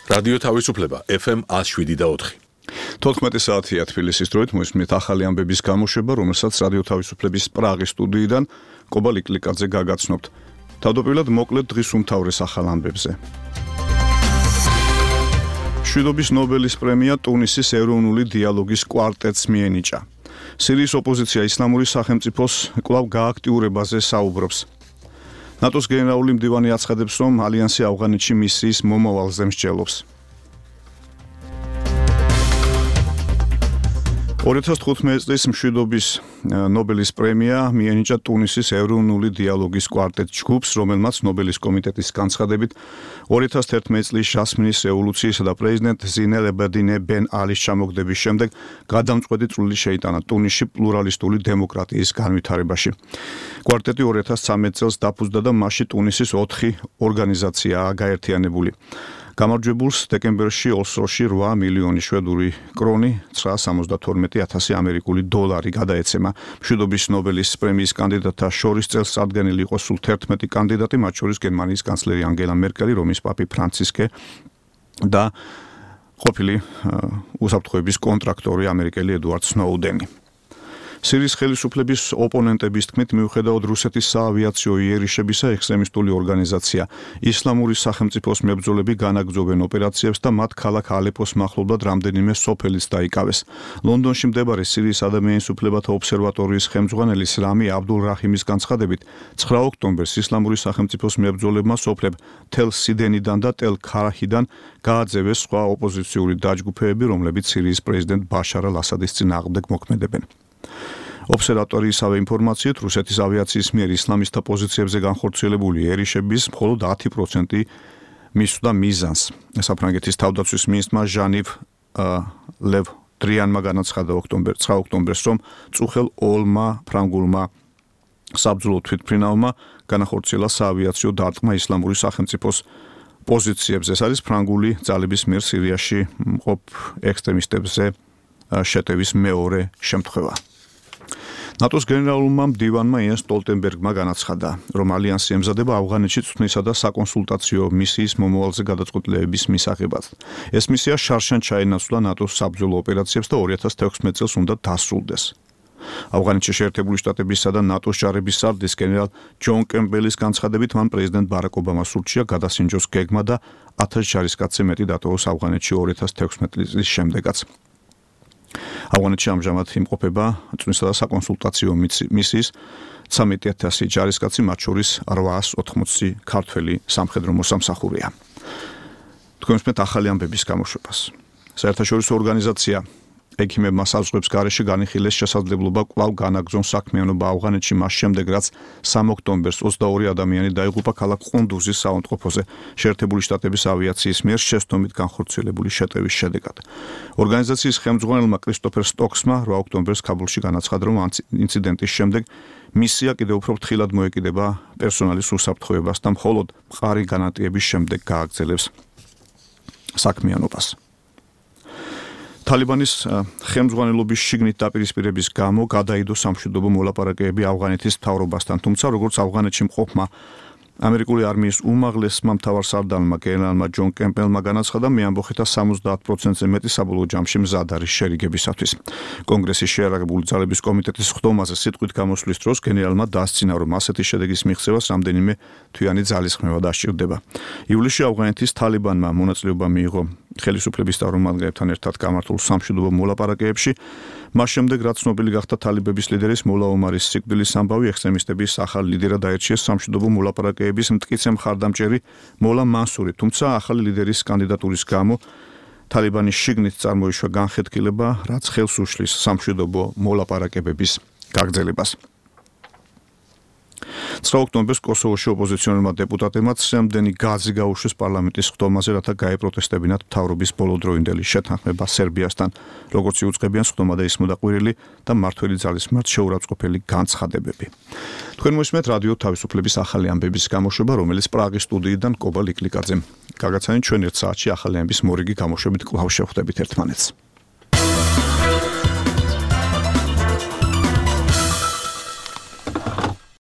რადიო თავისუფლება FM 107.4. 14 საათია თბილისის დროით მოისმენთ ახალი ამბების გამოშვება, რომელსაც რადიო თავისუფლების პრაღის სტუდიიდან კობა ლიკლიკაძე გაგაცნობთ. თავდაპირველად მოკლედ დღის უმთავრეს ახალ ამბებზე. მშვიდობის ნობელის პრემია ტუნისის ეროვნული დიალოგის კვარტეტს მიენიჭა. სირიის ოპოზიცია ისლამური სახელმწიფოს კვლავ გააქტიურებაზე საუბრობს. ნატოს გენერალური მდივანი აცხადებს, რომ ალიანსი ავღანეთში მისიის მომავალზე მსჯელობს. 2015 წლის მშვიდობის ნობელის პრემია მიენიჭა ტუნისის ეროვნული დიალოგის კვარტეტ ჯგუფს, რომელმაც ნობელის კომიტეტის განცხადებით 2011 წლის ჟასმინის რევოლუციისა და პრეზიდენტ ზინ ელ-აბედინ ბენ ალის ჩამოგდების შემდეგ გადამწყვეტი წვლილი შეიტანა ტუნისში პლურალისტული დემოკრატიის განვითარებაში. კვარტეტი 2013 წელს დაფუძნდა და მასში ტუნისის 4 ორგანიზაციაა გაერთიანებული. გამარჯვებულს დეკემბერში ოსლოში 8 მილიონი შვედური კრონი, 972,000 ამერიკული დოლარი გადაეცემა. მშვიდობის ნობელის პრემიის კანდიდატთა შორის წელს წარდგენილი იყო სულ 11 კანდიდატი, მათ შორის გერმანიის კანცლერი ანგელა მერკელი, რომის პაპი ფრანცისკე და ყოფილი უსაფრთხოების კონტრაქტორი ამერიკელი ედუარდ სნოუდენი. სირიის ხელისუფლების ოპონენტების თქმით, მიუხედავად რუსეთის საავიაციო იერიშებისა, ექსტრემისტული ორგანიზაცია ისლამური სახელმწიფოს მებრძოლები განაგრძობენ ოპერაციებს და მათ ქალაქ ალეპოს მახლობლად რამდენიმე სოფელიც დაიკავეს. ლონდონში მდებარე სირიის ადამიანის უფლებათა ობსერვატორიის ხელმძღვანელი რამი აბდულ-რაჰიმის განცხადებით, 9 ოქტომბერს ისლამური სახელმწიფოს მებრძოლებმა სოფლებ თელ სიდენიდან და თელ ქარაჰიდან გააძევეს სხვა ოპოზიციური დაჯგუფებები, რომლებიც სირიის პრეზიდენტ ბაშარ ალ-ასადის წინააღმდეგ მოქმედებენ. ობსერვატორიისავე ინფორმაციით, რუსეთის ავიაციის მიერ ისლამისტთა პოზიციებზე განხორციელებული იერიშების მხოლოდ 10% მისვდა მიზანს. საფრანგეთის თავდაცვის მინისტრმა ჟანივ ლევ დრიანმა განაცხადა 9 ოქტომბერს, რომ წუხელ ოლმა ფრანგულმა საბრძოლო თვითმფრინავმა განახორციელა საავიაციო დარტყმა ისლამური სახელმწიფოს პოზიციებზე. ეს არის ფრანგული ძალების მიერ სირიაში მყოფ ექსტრემისტებზე შეტევის მეორე შემთხვევა. ნატოს გენერალურმა მდივანმა იენს სტოლტენბერგმა განაცხადა, რომ ალიანსი ემზადება ავღანეთში წვრთნისა და საკონსულტაციო მისიის მომავალზე გადაწყვეტილების მისაღებად. ეს მისია შარშან ჩაენაცვლა ნატოს საბრძოლო ოპერაციებს და 2016 წელს უნდა დასრულდეს. ავღანეთში შეერთებული შტატებისა და ნატოს ჯარების სარდლის გენერალ ჯონ კემპბელის განცხადებით, მან პრეზიდენტ ბარაკ ობამას ურჩია გადასინჯოს გეგმა და 1000 ჯარისკაცზე მეტი დატოვოს ავღანეთში 2016 წლის შემდეგაც. ავღანეთში ამჟამად იმყოფება წვრთნისა და საკონსულტაციო მისიის 13,000 ჯარისკაცი, მათ შორის 880 ქართველი სამხედრო მოსამსახურეა. თქვენ ვსმენთ ახალი ამბების გამოშვებას. საერთაშორისო ორგანიზაცია ექიმებმა საზღვრებს გარეშე განიხილეს შესაძლებლობა კვლავ განაგრძონ საქმიანობა ავღანეთში მას შემდეგ, რაც 3 ოქტომბერს 22 ადამიანი დაიღუპა ქალაქ ყუნდუზის საავადმყოფოზე შეერთებული შტატების ავიაციის მიერ შეცდომით განხორციელებული შეტევის შედეგად. ორგანიზაციის ხელმძღვანელმა კრისტოფერ სტოქსმა 8 ოქტომბერს ქაბულში განაცხადა, რომ ინციდენტის შემდეგ მისია კიდევ უფრო ფრთხილად მოეკიდება პერსონალის უსაფრთხოებას და მხოლოდ მყარი განატიების შემდეგ გააგრძელებს საქმიანობას. თალიბანის ხელმძღვანელობის შიგნით დაპირისპირების გამო გადაიდო სამშვიდობო მოლაპარაკებები ავღანეთის მთავრობასთან, თუმცა როგორც ავღანეთში მყოფმა ამერიკული არმიის უმაღლესმა მთავარსარდალმა გენერალმა ჯონ კემპბელმა განაცხადა, მე ამბოხეთა 70%-ზე მეტი საბოლოო ჯამში მზად არის შერიგებისათვის. კონგრესის შეიარაღებული ძალების კომიტეტის ხდომაზე სიტყვით გამოსვლის დროს გენერალმა დასცინა, რომ ასეთი შედეგის მიღწევას რამდენიმე თვიანი ძალისხმევა დასჭირდება. ივლისში ავღანეთის თალიბანმა მონაწილეობა მიიღო ხელისუფლების წარმომადგენლებთან ერთად გამართულ სამშვიდობო მოლაპარაკებებში. მას შემდეგ, რაც ცნობილი გახდა თალიბების ლიდერის მოლა ომარის სიკვდილის ამბავი, ექსტრემისტების ახალ ლიდერად აირჩიეს სამშვიდობო მოლაპარაკებების მტკიცე მხარდამჭერი მოლა მანსური, თუმცა ახალი ლიდერის კანდიდატურის გამო თალიბანის შიგნით წარმოიშვა განხეთქილება, რაც ხელს უშლის სამშვიდობო მოლაპარაკებების გაგრძელებას. 9 ოქტომბერს კოსოვოში ოპოზიციონერმა დეპუტატებმა სამდენი გაზი გაუშვეს პარლამენტის ხდომაზე, რათა გაეპროტესტებინათ მთავრობის ბოლოდროინდელი შეთანხმება სერბიასთან, როგორც იუწყებიან ხდომა და ის მოდაყვირილი და მართველი ძალის მიმართ შეურაცხყოფელი განცხადებები. თქვენ მოისმენთ რადიო თავისუფლების ახალი ამბების გამოშვება, რომელიც პრაღის სტუდიიდან კობა ლიკლიკაძემ. გაგაცანით ჩვენ 1 საათში ახალი ამბების მორიგი გამოშვებით კვლავ შევხვდებით ერთმანეთს.